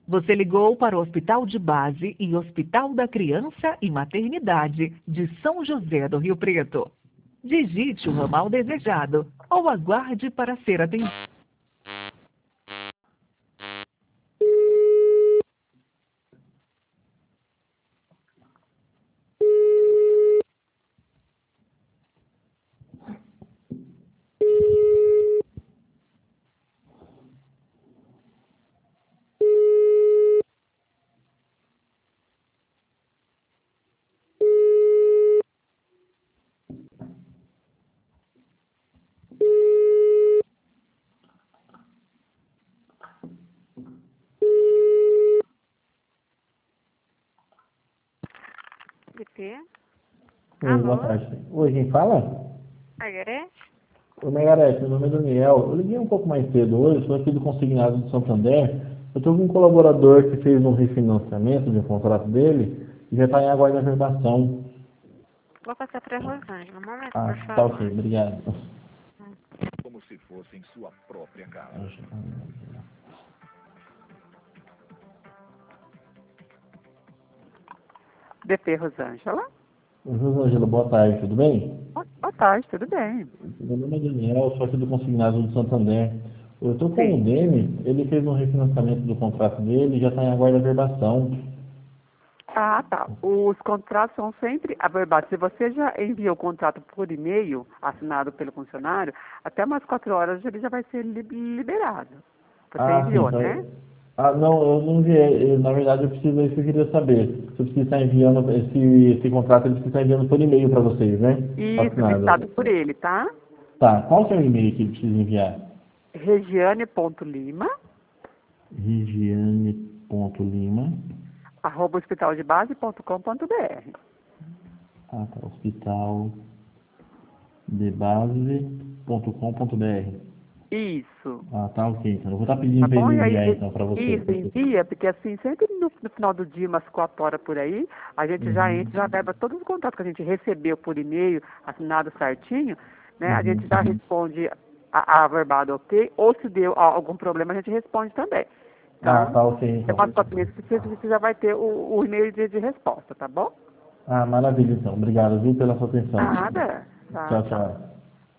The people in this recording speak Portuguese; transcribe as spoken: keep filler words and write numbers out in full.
Você ligou para o Hospital de Base e Hospital da Criança e Maternidade de São José do Rio Preto. Digite o ramal desejado ou aguarde para ser atendido. D P? Oi, boa Alô? tarde. Oi, quem fala? Margarete? Oi, Margarete, meu nome é Daniel. Eu liguei um pouco mais cedo hoje, sou aqui do Consignado de Santander. Eu estou com um colaborador que fez um refinanciamento de um contrato dele e já está em aguardo de averbação. Vou passar para a Rosângela. Um momento, Ah, por tá favor. ok, obrigado. Como se fosse em sua própria casa. D P Rosângela? Rosângela, boa tarde, tudo bem? Boa tarde, tudo bem? Meu nome é Daniel, sou aqui do Consignado de Santander. Eu estou com o Sim. Demi, ele fez um refinanciamento do contrato dele e já está em aguardo de averbação. Ah, tá. Os contratos são sempre averbados. Se você já enviou o contrato por e-mail, assinado pelo funcionário, até umas quatro horas ele já vai ser li- liberado. Você Ah, sim, enviou, então. né? Ah, não, eu não enviei. Eu, na verdade, eu preciso, é isso que eu queria saber. Se eu preciso estar enviando esse, esse contrato, ele precisa estar enviando por e-mail para vocês, né? Isso, ditado Assinado. por ele, tá? Tá, qual que é o e-mail que ele precisa enviar? regiane.lima, Regiane.lima. arroba hospitaldebase.com.br. Ah, tá, hospitaldebase.com.br. Isso. Ah, tá, ok. Então, eu vou estar Tá pedindo para bom? ele E enviar, aí, então, para você. isso, envia, porque assim, sempre no, no final do dia, umas quatro horas por aí, a gente já Uhum. entra, já leva todos os contatos que a gente recebeu por e-mail, assinado certinho, né? A Uhum. gente já responde a, a verbado ok, ou se deu a- algum problema, a gente responde também. Ah, Então, tá, ok, é então. umas quatro meses que você, você já vai ter o, o e-mail de, de resposta, tá bom? Ah, maravilha, então. Obrigado, viu, pela sua atenção. Nada. Tá, Tchau, tchau. tchau.